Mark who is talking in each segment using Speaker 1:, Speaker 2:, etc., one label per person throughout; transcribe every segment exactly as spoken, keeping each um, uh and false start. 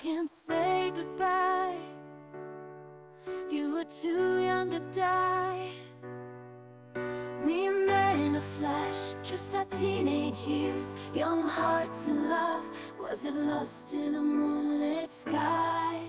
Speaker 1: can't say goodbye. You were too young to die. We met in a flash, just our teenage years, young hearts in love. Was it lost in a moonlit sky?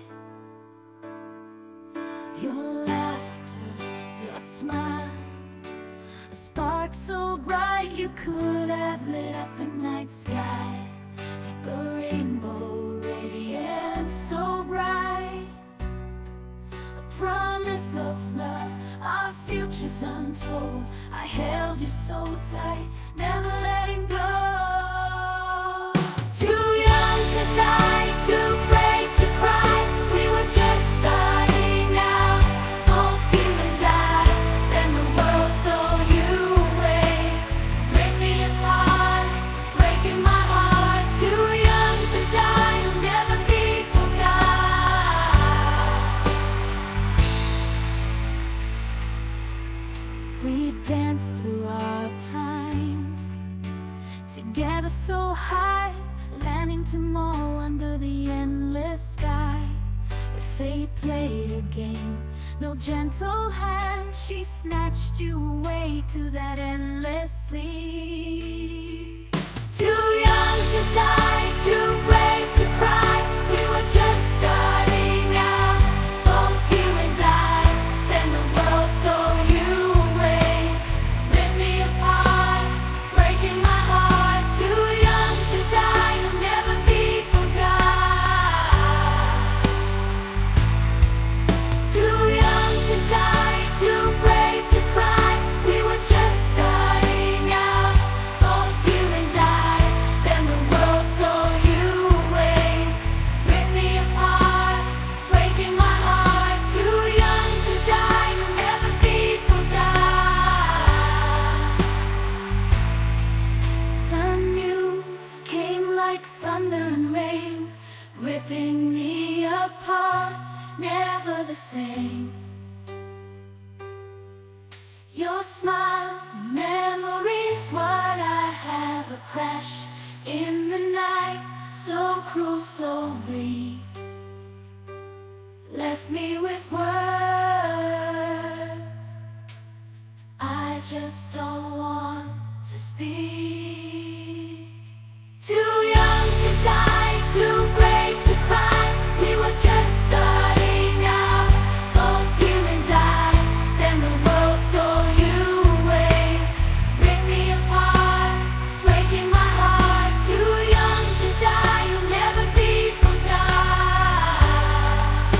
Speaker 1: Your laughter, your smile, a spark so bright you could have lit up the night sky. Like a rainbow radiant so bright, a promise of love, our future's untold. I held you so tight, never letting go. Too young to die, too brave to cry. We were just starting out, both you and I. Then the world stole you away, ripped me apart, breaking my heart. Too young to die, you'll never be forgot. We danced through our time, together so high, landing tomorrow under the endless sky. But fate played a game, no gentle hand. She snatched you away to that endless sleep. Too young to die, too brave to cry. We were just starting out, both you and I. Then the world stole you away, ripped me apart, breaking my heart. Too young to die, you'll never be forgot. Too young to die, too brave to cry. We were just starting out, both you and I. Then the world stole you away, ripped me apart, breaking my heart. Too young to die, you'll never be forgot. The news came like thunder and rain, ripping me apart, never the same. Your smile, memories, what I have, a crash in the night, so cruel, so bleak, left me with words I just don't want to speak. Too young to die, too brave to cry. We were just starting out, both you and I. Then the world stole you away, ripped me apart, breaking my heart. Too young to die, you'll never be forgot.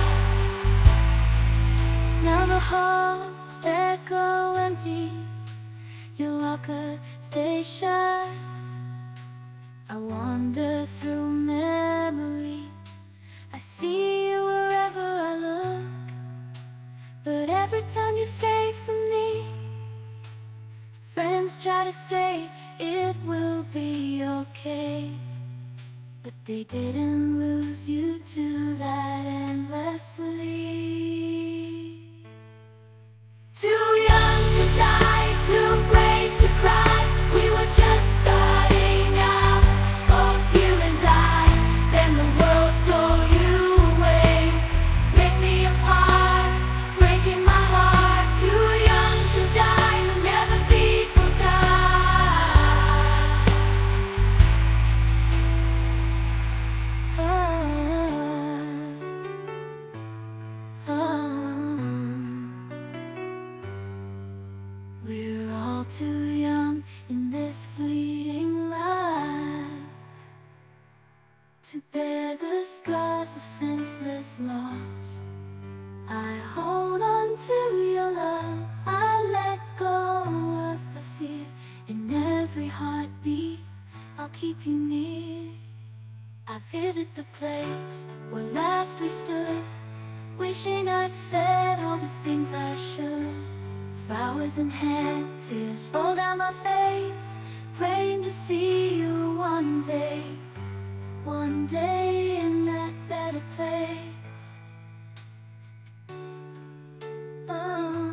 Speaker 1: Now the halls echo empty, you walk a station. I wander through memories, I see you wherever I look. But every time you fade from me, friends try to say it will be okay. But they didn't lose you to that endless sleep. Too young to die, too brave to cry. We were just starting out, both you and I. Then the world stole you away, ripped me apart, breaking my heart. Too young to die, you'll never be forgot. Ah, ah. We're all too young in this fleeting life to bear the scars of senseless loss. I hold on to your love, I let go of the fear. In every heartbeat, I'll keep you near. I visit the place where last we stood, wishing I'd said all the things I should. Flowers in hand, tears roll down my face, praying to see you one day, one day in that better place. Oh.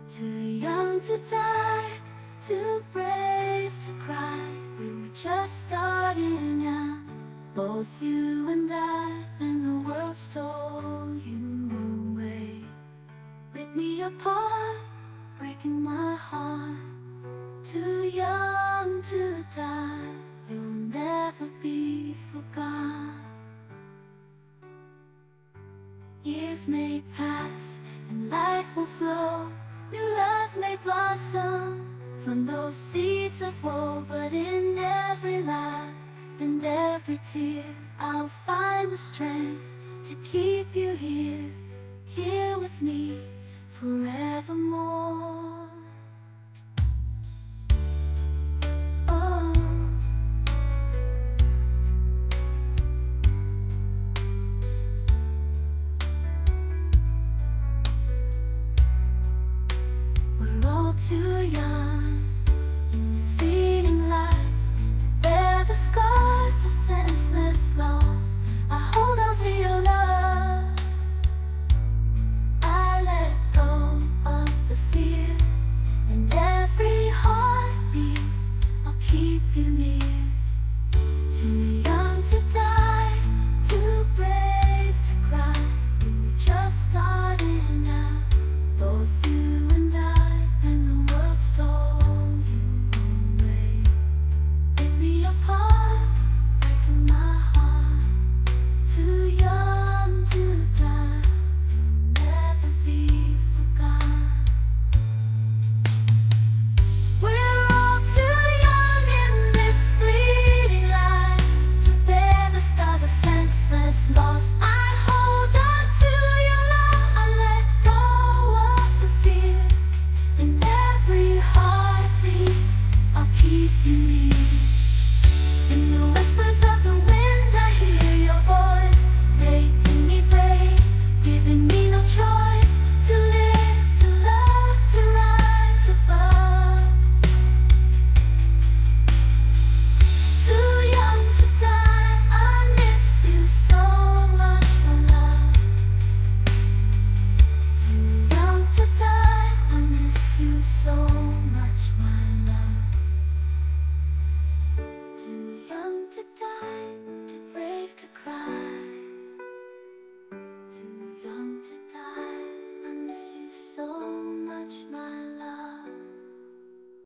Speaker 1: Too young to die, too brave to cry. We were just starting out, both you and I. Then the world stole you away, ripped me apart, breaking my heart. Too young to die, you'll never be forgot. Years may pass and life will flow, new love may blossom from those seeds of woe. But in every laugh and every tear, I'll find the strength to keep you here.